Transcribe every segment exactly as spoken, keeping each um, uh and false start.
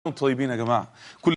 وانتم طيبين يا جماعه. كل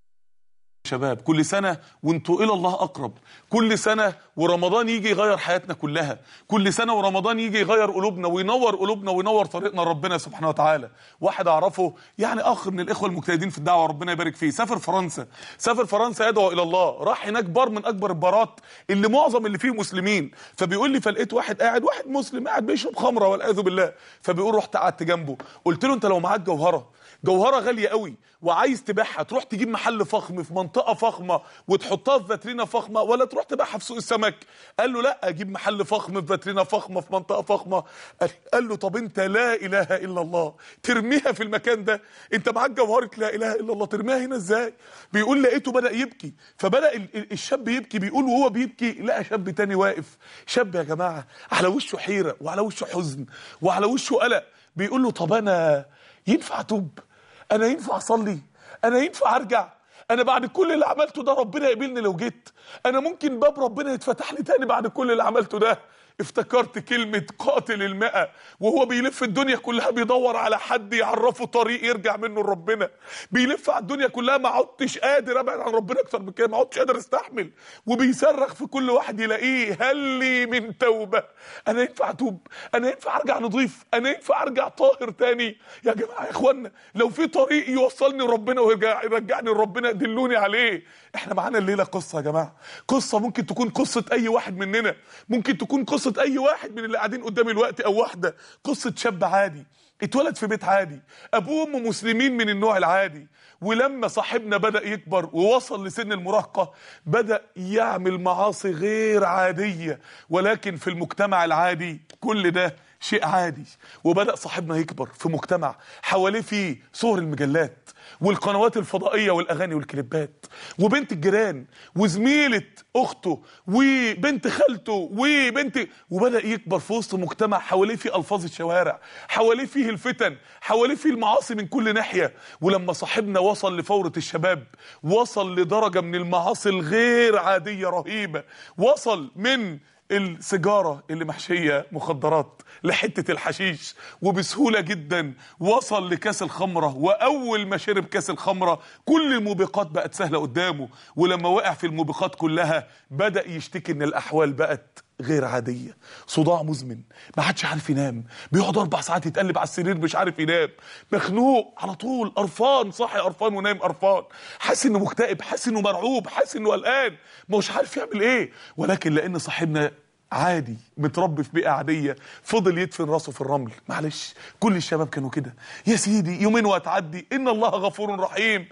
شباب كل سنه وانتوا الى الله اقرب. كل سنه ورمضان يجي يغير حياتنا كلها. كل سنه ورمضان يجي يغير قلوبنا وينور قلوبنا وينور طريقنا ربنا سبحانه وتعالى. واحد اعرفه يعني اخ من الاخوه المجتهدين في الدعوه ربنا يبارك فيه، سافر فرنسا سافر فرنسا يدعو الى الله، راح هناك بار من اكبر البارات اللي معظم اللي فيه مسلمين. فبيقول لي فلقيت واحد قاعد واحد مسلم قاعد بيشرب خمره والعياذ بالله. فبيقول رحت قعدت جنبه قلت له انت لو معاك جوهره جوهره غاليه قوي وعايز تبيعها تروح تجيب محل فخم في منطقه فخمه وتحطها في فاترينا فخمه ولا تروح تبيعها في سوق السمك؟ قال له لا، اجيب محل فخم في فاترينا فخمه في منطقه فخمه. قال له طب انت لا اله الا الله ترميها في المكان ده؟ انت معاك جوهره لا اله الا الله ترميها هنا ازاي؟ بيقول لقيته بدا يبكي. فبدا الشاب يبكي. بيقول وهو بيبكي لقى شاب تاني واقف، شاب يا جماعه على وشه حيره وعلى وشه حزن وعلى وشه قلق. بيقول له طب انا ينفع اتوب؟ انا ينفع اصلي؟ انا ينفع ارجع؟ انا بعد كل اللي عملته ده ربنا يقبلني لو جيت؟ انا ممكن باب ربنا يتفتح لي تاني بعد كل اللي عملته ده؟ افتكرت كلمة قاتل المئة وهو بيلف الدنيا كلها بيدور على حد يعرفه طريق يرجع منه لربنا. بيلف على الدنيا كلها ما عدتش قادر ابعد عن ربنا اكتر من كده، ما عدتش قادر استحمل. وبيصرخ في كل واحد يلاقيه هل لي من توبة؟ انا ينفع اتوب؟ انا ينفع ارجع نضيف؟ انا ينفع ارجع طاهر تاني؟ يا جماعة يا اخوانا لو في طريق يوصلني لربنا ويرجعني لربنا دلوني عليه. احنا معانا الليلة قصة يا جماعة، قصة ممكن تكون قصة اي واحد مننا، ممكن تكون قصة قصة اي واحد من اللي قاعدين قدامي الوقت او واحدة. قصة شاب عادي اتولد في بيت عادي، ابوه وامه مسلمين من النوع العادي، ولما صاحبنا بدأ يكبر ووصل لسن المراهقة بدأ يعمل معاصي غير عادية، ولكن في المجتمع العادي كل ده شيء عادي. وبدأ صاحبنا يكبر في مجتمع حواليه فيه صور المجلات والقنوات الفضائية والأغاني والكليبات وبنت الجيران وزميلة أخته وبنت خالته وبنت، وبدأ يكبر في وسط مجتمع حواليه فيه ألفاظ الشوارع، حواليه فيه الفتن، حواليه فيه المعاصي من كل ناحية. ولما صاحبنا وصل لفورة الشباب وصل لدرجة من المعاصي الغير عادية رهيبة، وصل من السيجارة اللي محشية مخدرات لحتة الحشيش، وبسهولة جدا وصل لكاس الخمرة. وأول ما شرب كاس الخمرة كل الموبقات بقت سهلة قدامه، ولما وقع في الموبقات كلها بدأ يشتكي ان الأحوال بقت غير عادية. صداع مزمن، ما حدش عارف ينام، بيقعد اربع ساعات يتقلب على السرير مش عارف ينام، مخنوق على طول، قرفان، صاحي قرفان ونايم قرفان، حاسس انه مكتئب، حاسس انه مرعوب، حاسس انه قلقان، مش عارف يعمل ايه. ولكن لان صاحبنا عادي متربي في بيئة عادية فضل يدفن راسه في الرمل. معلش كل الشباب كانوا كده يا سيدي، يومين وهتعدي، ان الله غفور رحيم،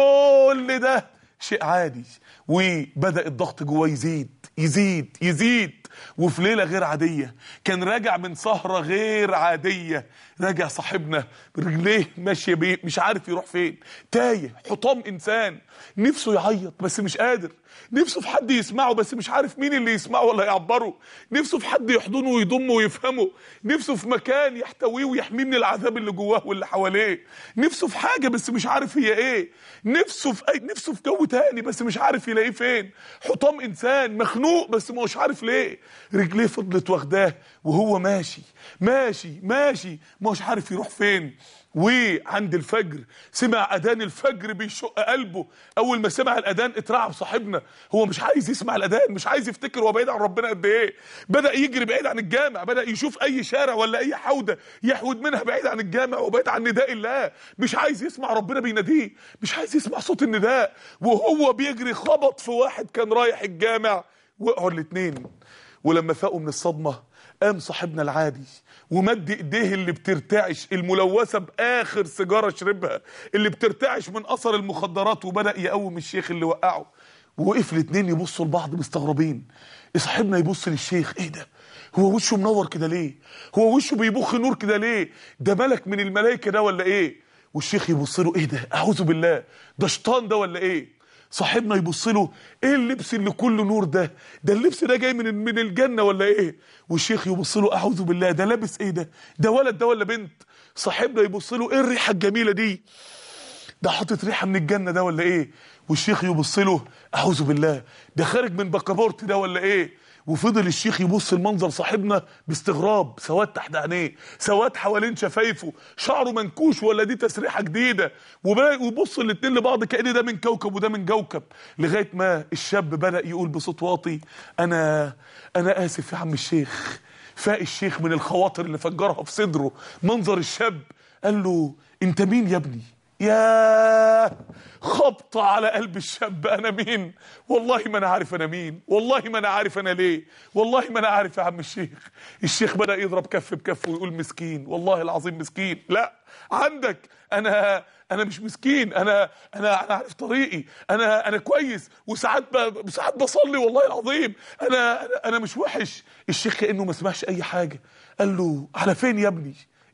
كل ده شيء عادي. وبدأ الضغط جواه يزيد يزيد يزيد. وفي ليلة غير عادية كان راجع من سهرة غير عادية، راجع صاحبنا برجليه ماشية بيه مش عارف يروح فين، تايه، حطام انسان، نفسه يعيط بس مش قادر، نفسه في حد يسمعه بس مش عارف مين اللي يسمعه ولا يعبره، نفسه في حد يحضنه ويضمه ويفهمه، نفسه في مكان يحتويه ويحميه من العذاب اللي جواه واللي حواليه، نفسه في حاجة بس مش عارف هي ايه، نفسه في أي... نفسه في جو تاني بس مش عارف يلاقيه فين. حطام انسان مخنوق بس مش عارف ليه، رجليه فضلت واخداه وهو ماشي ماشي ماشي مش عارف يروح فين. وعند الفجر سمع اذان الفجر بيشق قلبه. اول ما سمع الاذان اترعب صاحبنا، هو مش عايز يسمع الاذان، مش عايز يفتكر هو بعيد عن ربنا قد ايه. بدا يجري بعيد عن الجامع، بدا يشوف اي شارع ولا اي حوضه يحود منها بعيد عن الجامع وبعيد عن نداء الله، مش عايز يسمع ربنا بيناديه، مش عايز يسمع صوت النداء. وهو بيجري خبط في واحد كان رايح الجامع، وقعوا الاثنين. ولما فاقوا من الصدمه قام صاحبنا العادي ومد ايديه اللي بترتعش الملوثه باخر سيجاره شربها اللي بترتعش من اثر المخدرات، وبدا يقوم الشيخ اللي وقعه. ووقف الاثنين يبصوا لبعض مستغربين. صاحبنا يبص للشيخ، ايه ده؟ هو وشه منور كده ليه؟ هو وشه بيبخ نور كده ليه؟ ده ملك من الملائكه ده ولا ايه؟ والشيخ يبص له، ايه ده؟ اعوذ بالله، ده شيطان ده ولا ايه؟ صاحبنا يبص له، ايه اللبس اللي كله نور ده؟ ده اللبس ده جاي من من الجنه ولا ايه؟ والشيخ يبص له، اعوذ بالله، ده لابس ايه ده؟ ده ولد ده ولا بنت؟ صاحبنا يبص له، ايه الريحه الجميله دي؟ ده حاطط ريحه من الجنه ده ولا ايه؟ والشيخ يبص له، اعوذ بالله، ده خارج من بكابورت ده ولا ايه؟ وفضل الشيخ يبص المنظر صاحبنا باستغراب، سواد تحت عينيه، سواد حوالين شفايفه، شعره منكوش ولا دي تسريحه جديده، ويبص الاتنين لبعض كأن ده من كوكب وده من كوكب، لغايه ما الشاب بدأ يقول بصوت واطي: انا انا اسف يا عم الشيخ. فاق الشيخ من الخواطر اللي فجرها في صدره منظر الشاب، قال له: انت مين يا ابني؟ يا خبطة على قلب الشاب. انا مين؟ والله ما انا عارف انا مين، والله ما انا عارف انا ليه، والله ما انا عارف يا عم الشيخ. الشيخ بدأ يضرب كف بكف ويقول: مسكين، والله العظيم مسكين. لا عندك، انا انا مش مسكين، انا انا انا عارف طريقي، انا انا كويس، وساعات ب... ساعات بصلي والله العظيم، انا انا, أنا مش وحش. الشيخ كأنه ما سمعش اي حاجة، قال له: على فين يا ابني؟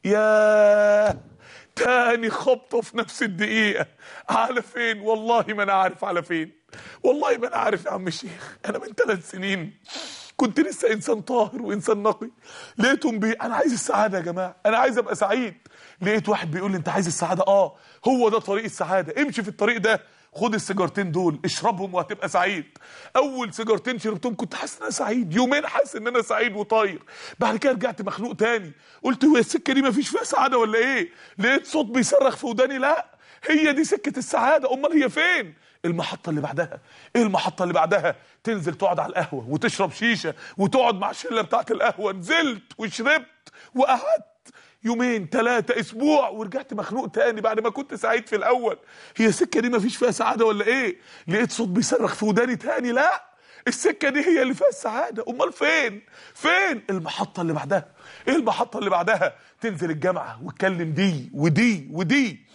يا تاني خبطة في نفس الدقيقة. على فين؟ والله ما انا عارف على فين، والله ما انا عارف يا عم الشيخ. انا من ثلاث سنين كنت لسه انسان طاهر وانسان نقي، لقيتهم بي انا عايز السعادة يا جماعة، انا عايز ابقى سعيد. لقيت واحد بيقول لي: انت عايز السعادة؟ اه هو ده طريق السعادة، امشي في الطريق ده، خد السيجارتين دول اشربهم وهتبقى سعيد. اول سيجارتين شربتهم كنت حاسس ان انا سعيد، يومين حاسس ان انا سعيد وطاير. بعد كده رجعت مخنوق تاني، قلت: هو السكه دي مفيش فيها سعاده ولا ايه؟ لقيت صوت بيصرخ في وداني: لا هي دي سكه السعاده. امال هي فين؟ المحطه اللي بعدها. ايه المحطه اللي بعدها؟ تنزل تقعد على القهوه وتشرب شيشه وتقعد مع الشله بتاعت القهوه. نزلت وشربت وقعدت يومين ثلاثة اسبوع ورجعت مخنوق تاني بعد ما كنت سعيد في الاول. هي السكة دي مفيش فيها سعادة ولا ايه؟ لقيت صوت بيصرخ في وداني تاني: لا السكة دي هي اللي فيها السعادة. امال فين؟ فين؟ المحطة اللي بعدها. ايه المحطة اللي بعدها؟ تنزل الجامعة وتكلم دي ودي ودي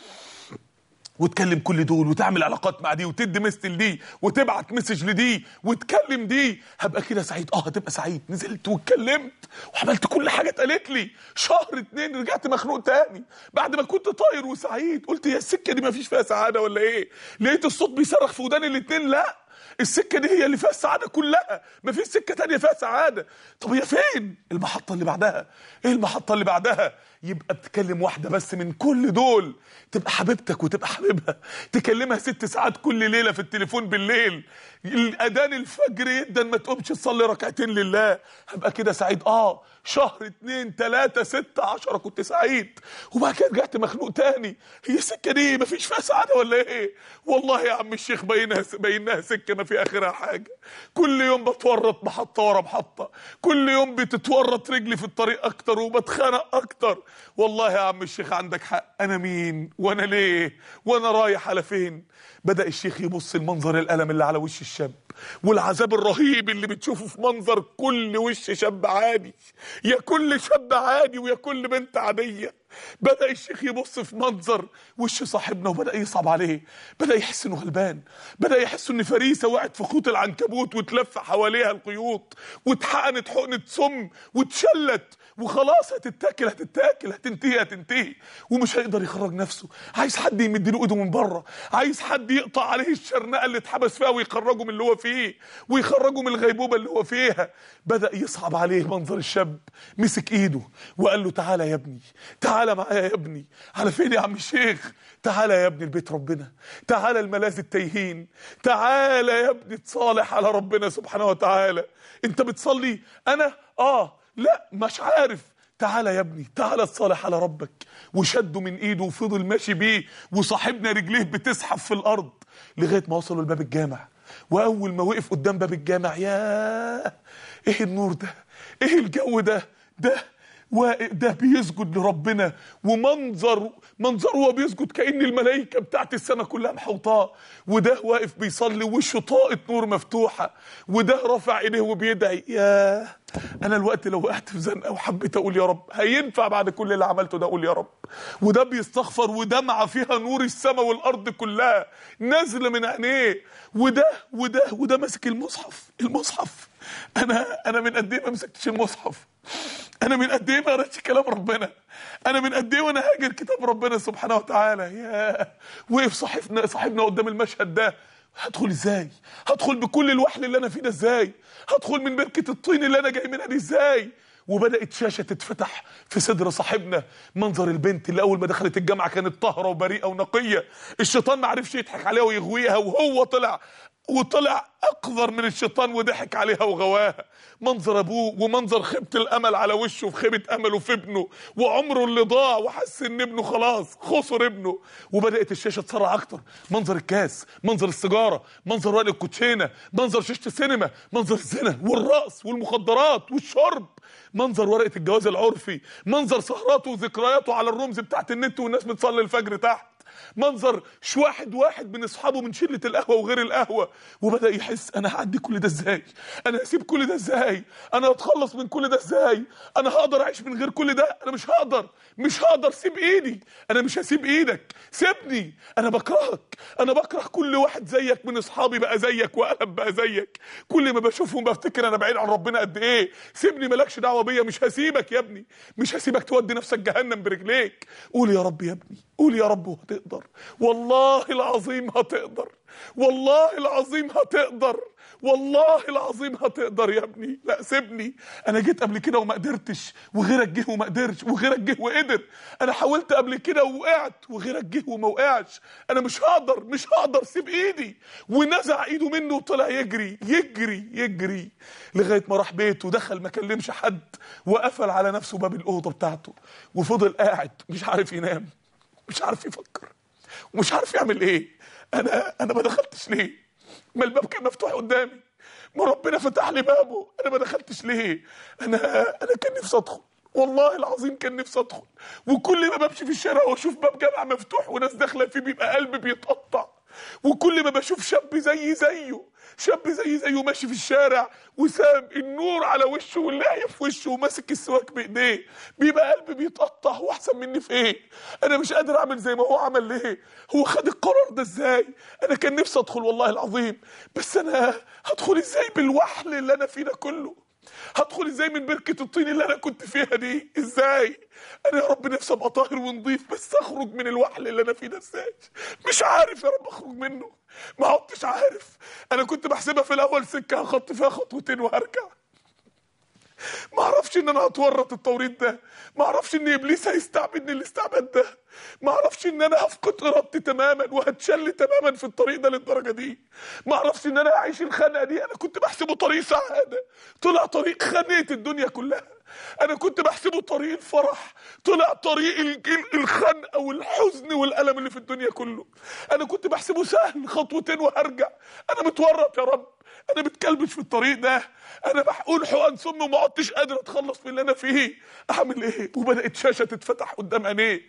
وتكلم كل دول وتعمل علاقات مع دي وتدي مثل دي وتبعت مسج لدي وتكلم دي. هبقى كده سعيد. اه هتبقى سعيد. نزلت واتكلمت وعملت كل حاجه اتقالت لي. شهر اتنين رجعت مخنوق تاني بعد ما كنت طاير وسعيد. قلت: هي السكه دي ما فيش فيها سعاده ولا ايه؟ لقيت الصوت بيصرخ في وداني الاتنين: لا السكه دي هي اللي فيها السعاده كلها، ما فيش سكه تانيه فيها سعاده. طب هي فين؟ المحطه اللي بعدها. ايه المحطه اللي بعدها؟ يبقى بتكلم واحده بس من كل دول، تبقى حبيبتك وتبقى حبيبها، تكلمها ست ساعات كل ليله في التليفون بالليل، الاذان الفجر يدا ما تقومش تصلي ركعتين لله. هبقى كده سعيد. اه شهر اتنين تلاته ستة عشرة كنت سعيد، وبعد كده رجعت مخنوق تاني. هي السكه دي ما فيش فيها سعاده ولا ايه؟ والله يا عم الشيخ بينها بينها سكه ما في اخرها حاجه. كل يوم بتورط محطه ورا محطه، كل يوم بتتورط رجلي في الطريق اكتر وبتخانق اكتر. والله يا عم الشيخ عندك حق. انا مين وانا ليه وانا رايح على فين؟ بدأ الشيخ يبص المنظر الألم اللي على وش الشاب والعذاب الرهيب اللي بتشوفه في منظر كل وش شاب عادي، يا كل شاب عادي ويا كل بنت عادية. بدأ الشيخ يبص في منظر وش صاحبنا وبدأ يصعب عليه، بدأ يحس انه غلبان، بدأ يحس ان فريسة وقعت في خيوط العنكبوت وتلف حواليها الخيوط واتحقنت حقنة سم واتشلت وخلاص هتتاكل هتتاكل هتنتهي هتنتهي ومش هيقدر يخرج نفسه. عايز حد يمد له ايده من بره، عايز حد يقطع عليه الشرنقه اللي اتحبس فيها ويخرجه من اللي هو فيه ويخرجه من الغيبوبه اللي هو فيها. بدأ يصعب عليه منظر الشاب. مسك ايده وقال له: تعالى يا ابني، تعالى معايا يا ابني. على فين يا عم الشيخ؟ تعالى يا ابني لبيت ربنا، تعالى الملاذ التايهين، تعالى يا ابني تصالح على ربنا سبحانه وتعالى. انت بتصلي؟ انا اه لا مش عارف. تعالى يا ابني، تعالى تصالح على ربك. وشده من ايده وفضل ماشي بيه وصاحبنا رجليه بتزحف في الارض لغايه ما وصلوا لباب الجامع. واول ما وقف قدام باب الجامع، ياه ايه النور ده، ايه الجو ده، ده وده بيسجد لربنا ومنظر منظر هو بيسجد كأن الملائكة بتاعت السماء كلها محوطاه، وده واقف بيصلي وشه طاقة نور مفتوحة، وده رافع ايديه وبيدعي. ياه انا الوقت لو وقعت في زنقه وحبيت اقول يا رب هينفع بعد كل اللي عملته ده اقول يا رب. وده بيستغفر ودمعه فيها نور السماء والارض كلها نازله من عينيه. وده وده وده ماسك المصحف المصحف انا انا من قد ايه ما مسكتش المصحف، انا من قد ايه ما قريتش كلام ربنا، انا من قد ايه وانا هاجر كتاب ربنا سبحانه وتعالى. يا وقف صاحبنا صاحبنا قدام المشهد ده. هدخل ازاي؟ هدخل بكل الوحل اللي انا فيه ده ازاي؟ هدخل من بركة الطين اللي انا جاي منها دي ازاي؟ وبدأت شاشة تتفتح في صدر صاحبنا. منظر البنت اللي اول ما دخلت الجامعة كانت طاهرة وبريئة ونقية، الشيطان ما عرفش يضحك عليها ويغويها وهو طلع وطلع اقذر من الشيطان وضحك عليها وغواها. منظر ابوه ومنظر خيبة الامل على وشه في خيبة امله في ابنه، وعمره اللي ضاع، وحس ان ابنه خلاص خسر ابنه. وبدات الشاشه تسرع اكتر، منظر الكاس، منظر السيجاره، منظر ورق الكوتشينه، منظر شاشه السينما، منظر الزنا والرقص والمخدرات والشرب، منظر ورقه الجواز العرفي، منظر سهراته وذكرياته على الرمز بتاعت النت والناس بتصلي الفجر تحت، منظر شو واحد واحد من اصحابه من شله القهوه وغير القهوه. وبدا يحس انا هعدي كل ده ازاي؟ انا هسيب كل ده ازاي؟ انا هتخلص من كل ده ازاي؟ انا هقدر اعيش من غير كل ده؟ انا مش هقدر، مش هقدر. سيب ايدي، انا مش هسيب ايدك، سيبني، انا بكرهك، انا بكره كل واحد زيك من اصحابي بقى زيك وقلب بقى زيك. كل ما بشوفهم بفتكر انا بعيد عن ربنا قد ايه. سيبني، مالكش دعوه بيا، مش هسيبك يا ابني، مش هسيبك تودي نفسك جهنم برجليك. قول يا رب يا ابني، قول يا رب وهتقدر، والله العظيم هتقدر، والله العظيم هتقدر، والله العظيم هتقدر يا ابني. لا سيبني، انا جيت قبل كده وما قدرتش، وغيرك جه وما قدرش، وغيرك جه وقدر. انا حاولت قبل كده ووقعت، وغيرك جه وما وقعش. انا مش هقدر، مش هقدر، سيب ايدي. ونزع ايده منه وطلع يجري يجري يجري لغايه ما راح بيته ودخل، ما كلمش حد، وقفل على نفسه باب الاوضه بتاعته، وفضل قاعد مش عارف ينام، مش عارف يفكر، ومش عارف يعمل ايه. انا انا ما دخلتش ليه؟ ما الباب كان مفتوح قدامي، ما ربنا فتح لي بابه، انا ما دخلتش ليه؟ انا انا كان نفسي ادخل، والله العظيم كان نفسي ادخل. وكل ما بمشي في الشارع واشوف باب جامع مفتوح وناس داخله فيه بيبقى قلبي بيتقطع. وكل ما بشوف شاب زي زيه، شاب زي زيه ماشي في الشارع وساب النور على وشه واللحيه في وشه وماسك السواك بايديه، بيبقى قلبي بيتقطع. هو احسن مني في ايه؟ انا مش قادر اعمل زي ما هو عمل. ليه؟ هو خد القرار ده ازاي؟ انا كان نفسي ادخل والله العظيم، بس انا هدخل ازاي بالوحل اللي انا فيه ده كله؟ هدخل ازاي من بركة الطين اللي انا كنت فيها دي؟ ازاي؟ انا يا رب نفسي ابقى طاهر ونضيف، بس اخرج من الوحل اللي انا فيه ده ازاي؟ مش عارف يا رب اخرج منه، ما عدتش عارف. انا كنت بحسبها في الاول سكة هخط فيها خطوتين وهرجع، ما اعرفش ان انا هتورط التوريط ده، ما اعرفش ان ابليس هيستعبدني الاستعباد ده، ما اعرفش ان انا هفقد ارادتي تماما وهتشل تماما في الطريق ده للدرجه دي، ما اعرفش ان انا هعيش الخنقه دي. انا كنت بحسبه طريق سعاده، طلع طريق خنقه الدنيا كلها. انا كنت بحسبه طريق الفرح، طلع طريق الخنقه والحزن والالم اللي في الدنيا كله. انا كنت بحسبه سهل، خطوتين وهرجع. انا متورط يا رب، انا بتكلبش في الطريق ده، انا بقول حقن سم وما عدتش قادر اتخلص من اللي انا فيه. اعمل ايه؟ وبدات شاشه تتفتح قدام عينيه،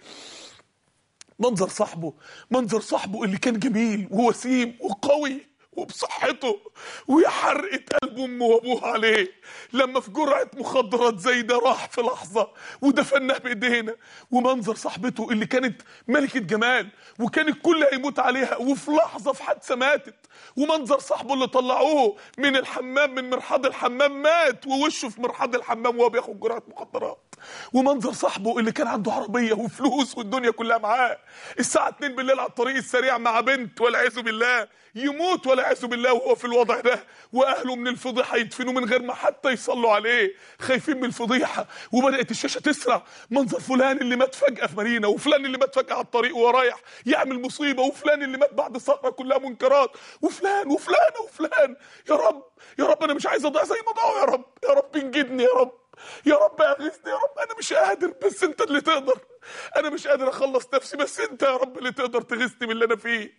منظر صاحبه، منظر صاحبه اللي كان جميل ووسيم وقوي وبصحته، ويا حرقة قلب امه وابوه عليه لما في جرعة مخدرات زي ده راح في لحظة ودفناه بايدينا. ومنظر صاحبته اللي كانت ملكة جمال وكان الكل هيموت عليها وفي لحظة في حادثة ماتت. ومنظر صاحبه اللي طلعوه من الحمام، من مرحاض الحمام، مات ووشه في مرحاض الحمام وهو بياخد جرعة مخدرات. ومنظر صاحبه اللي كان عنده عربية وفلوس والدنيا كلها معاه، الساعة اتنين بالليل على الطريق السريع مع بنت والعياذ بالله، يموت والعياذ بالله وهو في الوضع ده، واهله من الفضيحة يدفنوه من غير ما حتى يصلوا عليه، خايفين من الفضيحة. وبدأت الشاشة تسرع، منظر فلان اللي مات فجأة في مارينا، وفلان اللي مات فجأة على الطريق وهو رايح يعمل مصيبة، وفلان اللي مات بعد سهرة كلها منكرات، وفلان وفلان وفلان. يا رب يا رب انا مش عايز اضيع زي ما ضاعوا، يا رب يا رب انجدني، يا رب يا رب اغثني، يا رب انا مش قادر بس انت اللي تقدر، انا مش قادر اخلص نفسي بس انت يا رب اللي تقدر تغثني من اللي انا فيه.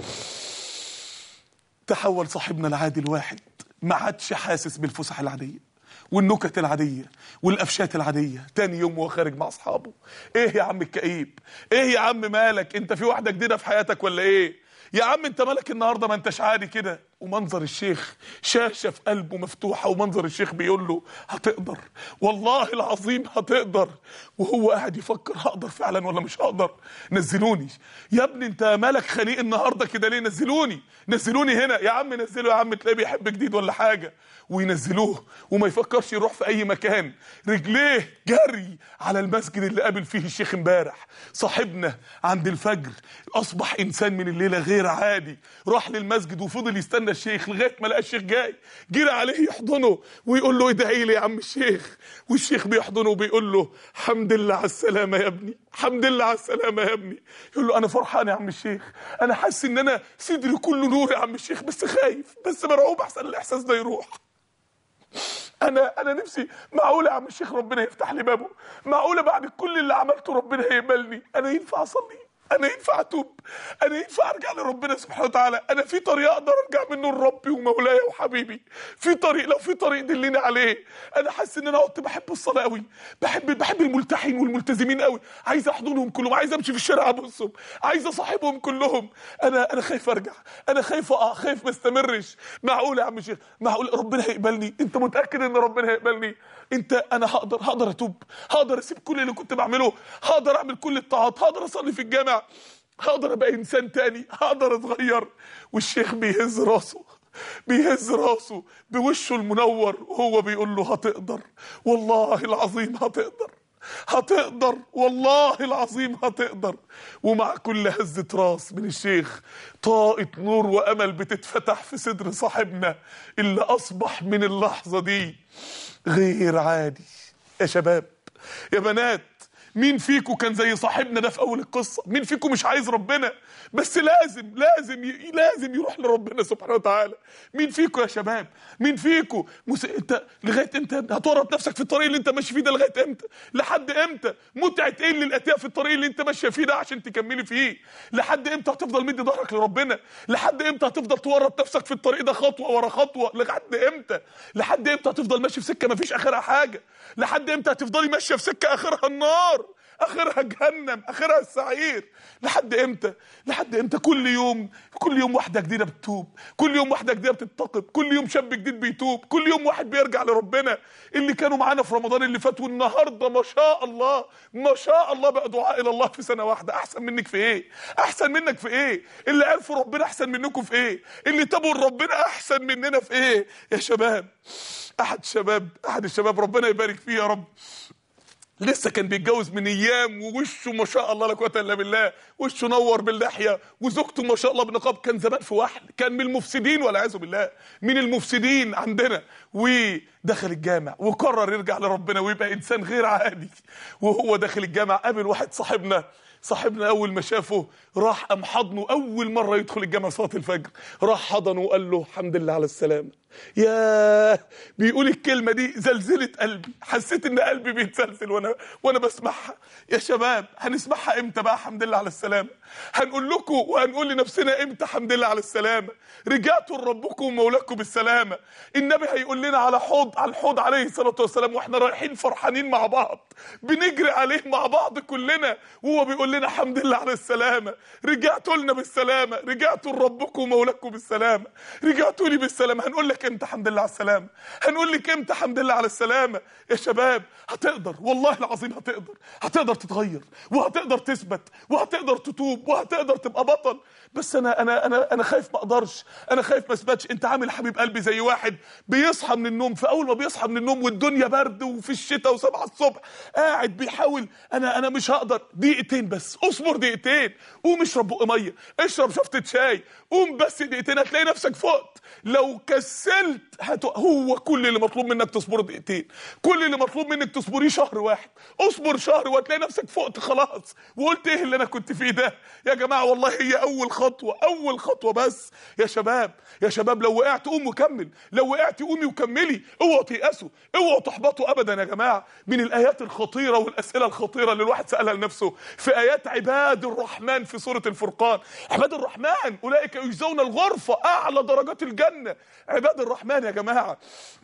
تحول صاحبنا العادي الواحد، ما عادش حاسس بالفسح العاديه والنكت العاديه والقفشات العاديه. تاني يوم وهو خارج مع اصحابه، ايه يا عم الكئيب؟ ايه يا عم مالك؟ انت في واحده جديده في حياتك ولا ايه؟ يا عم انت مالك النهارده؟ ما انتش عادي كده. ومنظر الشيخ، شاشه في قلبه مفتوحه، ومنظر الشيخ بيقول له هتقدر، والله العظيم هتقدر. وهو قاعد يفكر هقدر فعلا ولا مش هقدر؟ نزلوني يا ابني، انت مالك خليق النهارده كده ليه؟ نزلوني نزلوني هنا يا عم، نزله يا عم، تلاقيه بيحب جديد ولا حاجه. وينزلوه وما يفكرش يروح في اي مكان، رجليه جري على المسجد اللي قابل فيه الشيخ امبارح. صاحبنا عند الفجر اصبح انسان من الليله غير عادي، راح للمسجد وفضل يستنى كده الشيخ لغايه ما لقى الشيخ جاي، جري عليه يحضنه ويقول له ادعي لي يا عم الشيخ. والشيخ بيحضنه وبيقول له الحمد لله على السلامه يا ابني، الحمد لله على السلامه يا ابني. يقول له انا فرحان يا عم الشيخ، انا حاسس ان انا صدري كله نور يا عم الشيخ، بس خايف، بس مرعوب احسن الاحساس ده يروح. انا انا نفسي معقوله يا عم الشيخ ربنا يفتح لي بابه؟ معقوله بعد كل اللي عملته ربنا يقبلني؟ انا ينفع اصلي؟ انا ينفع اتوب؟ انا ينفع ارجع لربنا سبحانه وتعالى؟ انا في طريق اقدر ارجع منه لربي ومولاي وحبيبي، في طريق، لو في طريق دلني عليه. انا حاسس ان انا كنت بحب الصلاه قوي، بحب بحب الملتحين والملتزمين قوي، عايز احضنهم كلهم، عايز امشي في الشارع ابوسهم، عايز اصاحبهم كلهم. انا انا خايف ارجع، انا خايف اقع، خايف ما استمرش. معقول يا عم الشيخ؟ معقول ربنا هيقبلني؟ انت متاكد ان ربنا هيقبلني؟ انت انا هقدر هقدر اتوب؟ هقدر اسيب كل اللي كنت بعمله؟ هقدر اعمل كل الطاعات؟ هقدر اصلي في الجامع؟ هقدر ابقى انسان تاني؟ هقدر اتغير؟ والشيخ بيهز راسه، بيهز راسه بوشه المنور وهو بيقول له هتقدر، والله العظيم هتقدر، هتقدر والله العظيم هتقدر. ومع كل هزة راس من الشيخ طاقة نور وامل بتتفتح في صدر صاحبنا اللي اصبح من اللحظة دي غير عادي. يا شباب يا بنات، مين فيكم كان زي صاحبنا ده في اول القصه؟ مين فيكم مش عايز ربنا بس لازم لازم ي... لازم يروح لربنا سبحانه وتعالى؟ مين فيكم يا شباب؟ مين فيكم مس... انت لغايه امتى هتورط نفسك في الطريق اللي انت ماشي فيه ده؟ لغايه امتى؟ لحد امتى؟ متعه ايه اللي الاتيه في الطريق اللي انت ماشيه فيه ده عشان تكملي فيه؟ لحد امتى هتفضل مدي ظهرك لربنا؟ لحد امتى هتفضل تورط نفسك في الطريق ده خطوه ورا خطوه؟ لحد امتى؟ لحد امتى هتفضل ماشي في سكه مفيش اخرها حاجه؟ لحد امتى هتفضلي ماشيه في سكه اخرها النار، اخرها جهنم، اخرها السعير؟ لحد امتى؟ لحد امتى؟ كل يوم كل يوم واحده جديده بتتوب، كل يوم واحده جديده بتتقب، كل يوم شاب جديد بيتوب، كل يوم واحد بيرجع لربنا. اللي كانوا معانا في رمضان اللي فات والنهارده ما شاء الله ما شاء الله بقى دعاء الى الله في سنه واحده. احسن منك في ايه؟ احسن منك في ايه؟ اللي عرفوا ربنا احسن منكم في ايه؟ اللي تابوا ربنا احسن مننا في ايه؟ يا شباب، احد الشباب احد الشباب ربنا يبارك فيه يا رب، لسه كان بيتجوز من ايام ووشه ما شاء الله لا قوه الا بالله، وشه نور باللحيه وزوجته ما شاء الله بالنقاب. كان زمان في وحل، كان من المفسدين والعياذ بالله، من المفسدين عندنا، ودخل الجامع وقرر يرجع لربنا ويبقى انسان غير عادي. وهو داخل الجامع قابل واحد صاحبنا صاحبنا اول ما شافه راح قام حضنه، اول مره يدخل الجامع صلاه الفجر راح حضنه وقال له الحمد لله على السلامه. ياه، بيقول الكلمه دي زلزلت قلبي، حسيت ان قلبي بيتزلزل وانا وانا بسمعها. يا شباب هنسمعها امتى بقى الحمد لله على السلامه؟ هنقول لكم وهنقول لنفسنا امتى الحمد لله على السلامه؟ رجعتوا لربكم ومولاكم بالسلامه. النبي هيقول لنا على حوض على الحوض عليه الصلاه والسلام واحنا رايحين فرحانين مع بعض بنجري عليه مع بعض كلنا، وهو بيقول لنا الحمد لله على السلامه. رجعتوا لنا بالسلامه، رجعتوا لربكم ومولاكم بالسلامه، رجعتوا لي بالسلامه. هنقول لك امتى الحمد لله على السلامه؟ هنقول لك امتى الحمد لله على السلامه؟ يا شباب هتقدر والله العظيم، هتقدر هتقدر تتغير وهتقدر تثبت وهتقدر تتوب وهتقدر تبقى بطل. بس انا انا انا انا خايف ما اقدرش، انا خايف ما اثبتش. انت عامل حبيب قلبي زي واحد بيصحى من النوم، فاول ما بيصحى من النوم والدنيا برد وفي الشتاء وسبعة الصبح قاعد بيحاول انا انا مش هقدر. دقيقتين بس، اصبر دقيقتين، قوم اشرب بق ميه، اشرب شفطه شاي، قوم بس دقيقتين هتلاقي نفسك فقت. لو كسلت هت... هو كل اللي مطلوب منك تصبر دقيقتين، كل اللي مطلوب منك تصبريه شهر واحد. اصبر شهر وهتلاقي نفسك فقت خلاص وقلت ايه اللي انا كنت فيه ده. يا جماعه والله هي اول خطوه، اول خطوه بس. يا شباب يا شباب لو وقعت قوم وكمل، لو وقعت قومي وكملي، اوعوا تيأسوا، اوعوا تحبطوا ابدا. يا جماعه من الايات الخطيره والاسئله الخطيره اللي الواحد سالها لنفسه في ايات عباد الرحمن في سوره الفرقان. عباد الرحمن اولئك يجزون الغرفه، اعلى درجات الجنه. عباد الرحمن يا جماعه،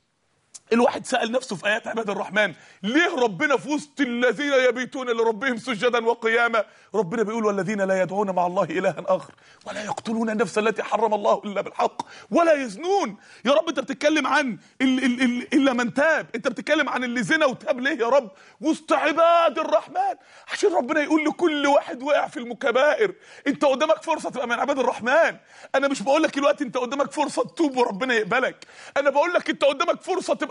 الواحد سأل نفسه في آيات عباد الرحمن ليه ربنا في وسط الذين يبيتون لربهم سجدا وقياما ربنا بيقول والذين لا يدعون مع الله إلها آخر ولا يقتلون النفس التي حرم الله إلا بالحق ولا يزنون. يا رب انت بتتكلم عن ال ال ال إلا من تاب، انت بتتكلم عن اللي زنا وتاب ليه يا رب وسط عباد الرحمن؟ عشان ربنا يقول لكل واحد وقع في المكبائر انت قدامك فرصة تبقى من عباد الرحمن. انا مش بقول لك دلوقتي انت قدامك فرصة تتوب وربنا يقبلك، انا بقول لك انت قدامك فرصة تبقى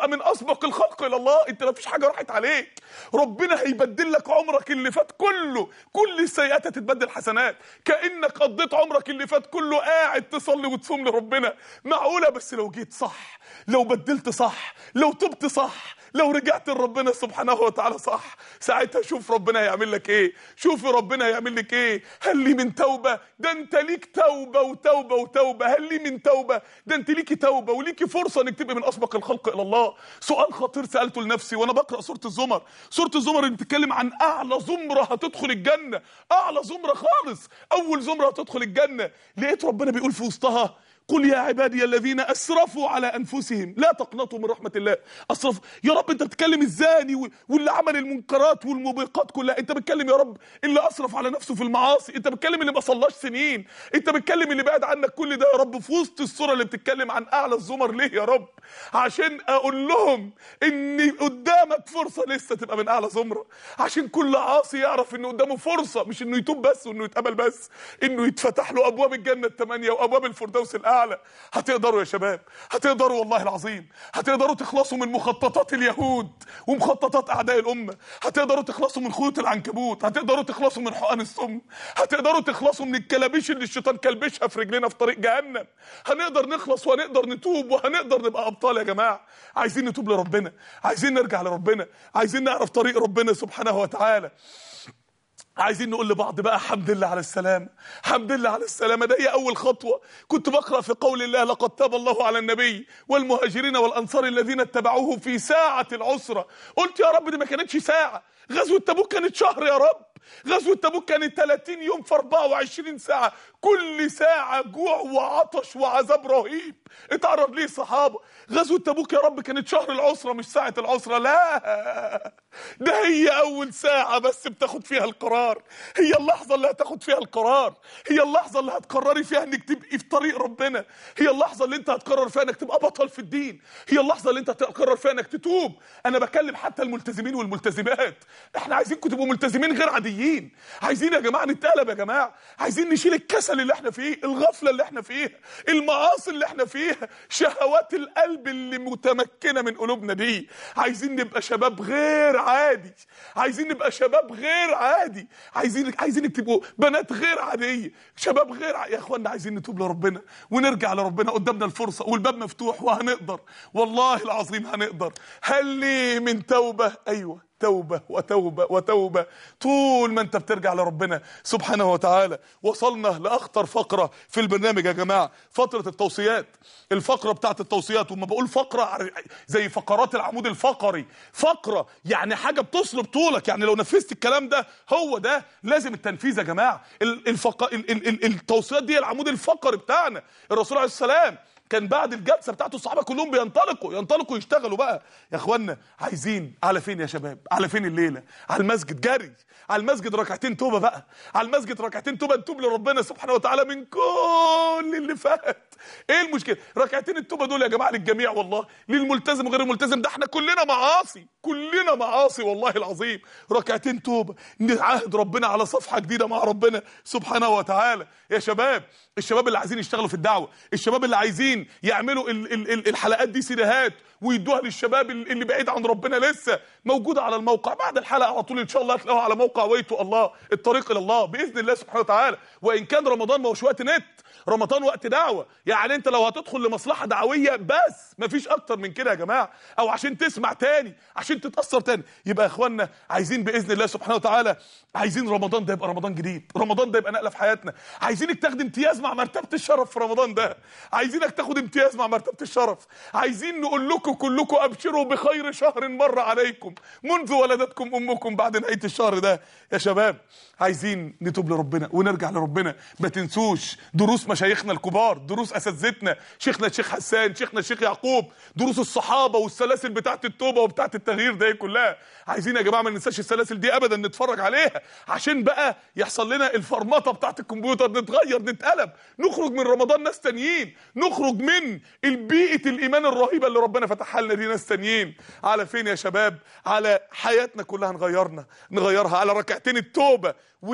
تبقى من اسبق الخلق الى الله. انت ما فيش حاجه راحت عليك، ربنا هيبدل لك عمرك اللي فات كله، كل السيئات هتتبدل حسنات، كانك قضيت عمرك اللي فات كله قاعد تصلي وتصوم لربنا. معقوله؟ بس لو جيت صح، لو بدلت صح، لو تبت صح، لو رجعت لربنا سبحانه وتعالى صح، ساعتها شوف ربنا هيعمل لك ايه، شوف ربنا هيعمل لك ايه. هل لي من توبه؟ ده انت ليك توبه وتوبه وتوبه. هل لي من توبه؟ ده انت ليكي توبه وليكي فرصه انك تبقي من اسبق الخلق الى الله. سؤال خطير سالته لنفسي وانا بقرا سوره الزمر. سوره الزمر اللي بتتكلم عن اعلى زمره هتدخل الجنه، اعلى زمره خالص، اول زمره هتدخل الجنه. لقيت ربنا بيقول في وسطها: قل يا عبادي الذين اسرفوا على انفسهم لا تقنطوا من رحمه الله. اسرف يا رب، انت بتتكلم الزاني واللي عمل المنكرات والموبقات كلها، انت بتتكلم يا رب اللي اسرف على نفسه في المعاصي، انت بتتكلم اللي ما صلاش سنين، انت بتتكلم اللي بعد عنك كل ده يا رب في وسط السوره اللي بتتكلم عن اعلى الزمر. ليه يا رب؟ عشان اقول لهم ان قدامك فرصه لسه تبقى من اعلى زمره، عشان كل عاصي يعرف ان قدامه فرصه، مش انه يتوب بس وانه يتقبل بس، انه يتفتح له ابواب الجنه الثمانيه وابواب الفردوس الاعلى. هتقدروا يا شباب، هتقدروا والله العظيم، هتقدروا تخلصوا من مخططات اليهود ومخططات اعداء الامه، هتقدروا تخلصوا من خيوط العنكبوت، هتقدروا تخلصوا من حقن السم، هتقدروا تخلصوا من الكلابيش اللي الشيطان كلبشها في رجلنا في طريق جهنم. هنقدر نخلص وهنقدر نتوب وهنقدر نبقى ابطال يا جماعه. عايزين نتوب لربنا، عايزين نرجع لربنا، عايزين نعرف طريق ربنا سبحانه وتعالى. عايزين نقول لبعض بقى حمد لله على السلامة، حمد لله على السلامة. ده هي أول خطوة. كنت بقرأ في قول الله: لقد تاب الله على النبي والمهاجرين والأنصار الذين اتبعوه في ساعة العسرة. قلت يا رب دي ما كانتش ساعة، غزوة تبوك كانت شهر يا رب، غزوة تبوك كانت ثلاثين يوم في أربعة وعشرين ساعة، كل ساعة جوع وعطش وعذاب رهيب اتعرض ليه الصحابة. غزوة تبوك يا رب كانت شهر العسرة مش ساعة العسرة، لا، ده هي أول ساعة بس بتاخد فيها القرار، هي اللحظة اللي هتاخد فيها القرار، هي اللحظة اللي هتقرري فيها انك تبقي في طريق ربنا، هي اللحظة اللي انت هتقرر فيها انك تبقى بطل في الدين، هي اللحظة اللي انت هتقرر فيها انك تتوب. انا بكلم حتى الملتزمين والملتزمات، احنا عايزينكم تبقوا ملتزمين غير عاديين، عايزين يا جماعة نتقلب يا جماعة، عايزين نشيل الكسل اللي احنا فيه، الغفلة اللي احنا فيها، المعاصي اللي احنا فيها، شهوات القلب اللي متمكنة من قلوبنا دي. عايزين نبقى شباب غير عادي، عايزين نبقى شباب غير عادي، عايزين عايزينك تبقوا بنات غير عاديه، شباب غير ع... يا اخوانا عايزين نتوب لربنا ونرجع لربنا. قدامنا الفرصه والباب مفتوح وهنقدر، والله العظيم هنقدر. هل لي من توبه؟ ايوه، توبة وتوبة وتوبة. طول ما انت بترجع لربنا سبحانه وتعالى. وصلنا لأخطر فقرة في البرنامج يا جماعة، فترة التوصيات، الفقرة بتاعت التوصيات. وما بقول فقرة زي فقرات العمود الفقري، فقرة يعني حاجة بتصلب طولك، يعني لو نفذت الكلام ده هو ده لازم التنفيذ يا جماعة. الفق... ال... ال... ال... التوصيات دي العمود الفقري بتاعنا. الرسول عليه السلام كان بعد الجلسه بتاعته الصحابه كلهم بينطلقوا ينطلقوا يشتغلوا بقى. يا اخوانا عايزين على فين يا شباب؟ على فين الليله؟ على المسجد، جري على المسجد، ركعتين توبه بقى، على المسجد ركعتين توبه، نتوب لربنا سبحانه وتعالى من كل اللي فات. ايه المشكله؟ ركعتين التوبه دول يا جماعه للجميع والله، للملتزم وغير الملتزم، ده احنا كلنا معاصي، كلنا معاصي والله العظيم. ركعتين توبه، نعهد ربنا على صفحه جديده مع ربنا سبحانه وتعالى. يا شباب، الشباب اللي عايزين يشتغلوا في الدعوه، الشباب اللي عايزين يعملوا ال ال ال الحلقات دي سيديهات ويدوها للشباب اللي بعيد عن ربنا، لسه موجوده على الموقع بعد الحلقه على طول ان شاء الله هتلاقوها على موقع ويتو الله، الطريق الى الله باذن الله سبحانه وتعالى. وان كان رمضان ما هوش وقت نت، رمضان وقت دعوه، يعني انت لو هتدخل لمصلحه دعويه بس مفيش اكتر من كده يا جماعه، او عشان تسمع تاني، عشان تتاثر تاني. يبقى يا اخوانا عايزين باذن الله سبحانه وتعالى، عايزين رمضان ده يبقى رمضان جديد، رمضان ده يبقى نقله في حياتنا. عايزينك تاخد امتياز مع مرتبه الشرف في رمضان ده، عايزينك تاخد امتياز مع مرتبه الشرف. عايزين نقول لكم كلكم ابشروا بخير شهر مر عليكم منذ ولدتكم امكم بعد نهايه الشهر ده. يا شباب عايزين نتوب لربنا ونرجع لربنا. ما تنسوش دروس مشايخنا الكبار، دروس اساتذتنا، شيخنا الشيخ حسان، شيخنا الشيخ يعقوب، دروس الصحابه والسلاسل بتاعه التوبه وبتاعه التغيير ده كلها. عايزين يا جماعه ما ننساش السلاسل دي ابدا، نتفرج عليها عشان بقى يحصل لنا الفرمطه بتاعه الكمبيوتر، نتغير، نتقلب، نخرج من رمضان ناس تانيين، نخرج من البيئه الايمان الرهيبه اللي ربنا فتحها لنا دي ناس تانيين. على فين يا شباب؟ على حياتنا كلها نغيرنا نغيرها على ركعتين التوبه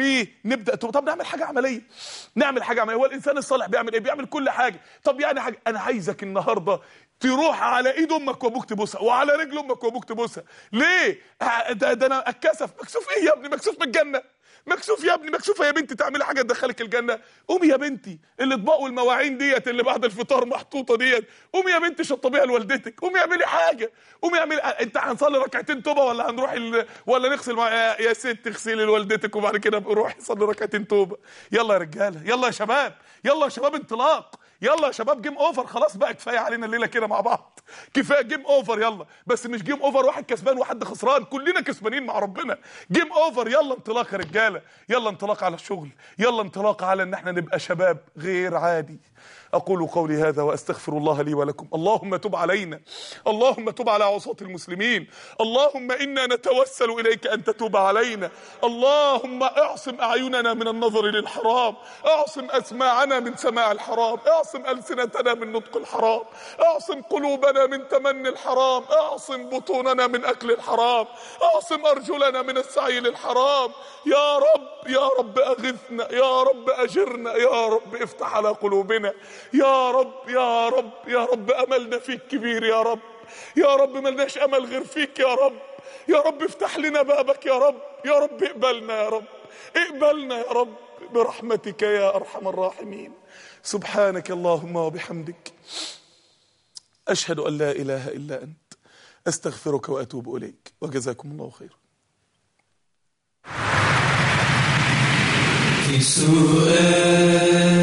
ونبدا توبه. طب نعمل حاجه عمليه، نعمل حاجه عمليه. هو الانسان الصالح بيعمل ايه؟ بيعمل كل حاجه. طب يعني حاجه، انا عايزك النهارده تروح على ايد امك وابوك تبوسها وعلى رجل امك وابوك تبوسها. ليه؟ ده, ده انا اتكسف. مكسوف ايه يا ابني؟ مكسوف من الجنه؟ مكسوف يا ابني؟ مكسوفه يا بنتي تعملي حاجه تدخلك الجنه؟ قومي يا بنتي، الاطباق والمواعين ديت اللي بعد الفطار محطوطه ديت، قومي يا بنتي شطبيها لوالدتك، قومي اعملي حاجه، قومي اعملي. انت هنصلي ركعتين توبه ولا هنروح ال... ولا نغسل مع... يا... يا ست اغسلي لوالدتك وبعد كده روحي صلي ركعتين توبه. يلا يا رجاله، يلا يا شباب، يلا يا شباب انطلاق، يلا يا شباب جيم اوفر. خلاص بقى كفايه علينا الليله كده مع بعض، كفايه جيم اوفر. يلا بس مش جيم اوفر واحد كسبان وحد خسران، كلنا كسبانين مع ربنا. جيم اوفر. يلا انطلاق يا رجاله، يلا انطلاق على الشغل، يلا انطلاق على ان احنا نبقى شباب غير عادي. اقول قولي هذا واستغفر الله لي ولكم. اللهم تب علينا، اللهم تب على عصاة المسلمين، اللهم انا نتوسل اليك ان تتوب علينا. اللهم اعصم اعيننا من النظر للحرام، اعصم اسماعنا من سماع الحرام، اعصم السنتنا من نطق الحرام، اعصم قلوبنا من تمني الحرام، اعصم بطوننا من اكل الحرام، اعصم ارجلنا من السعي للحرام. يا رب يا رب اغثنا، يا رب اجرنا، يا رب افتح على قلوبنا، يا رب يا رب يا رب املنا فيك كبير يا رب، يا رب ملناش امل غير فيك يا رب، يا رب افتح لنا بابك يا رب، يا رب اقبلنا يا رب، اقبلنا يا رب برحمتك يا ارحم الراحمين. سبحانك اللهم وبحمدك، اشهد ان لا اله الا انت، استغفرك واتوب اليك، وجزاكم الله خيرا. في سؤال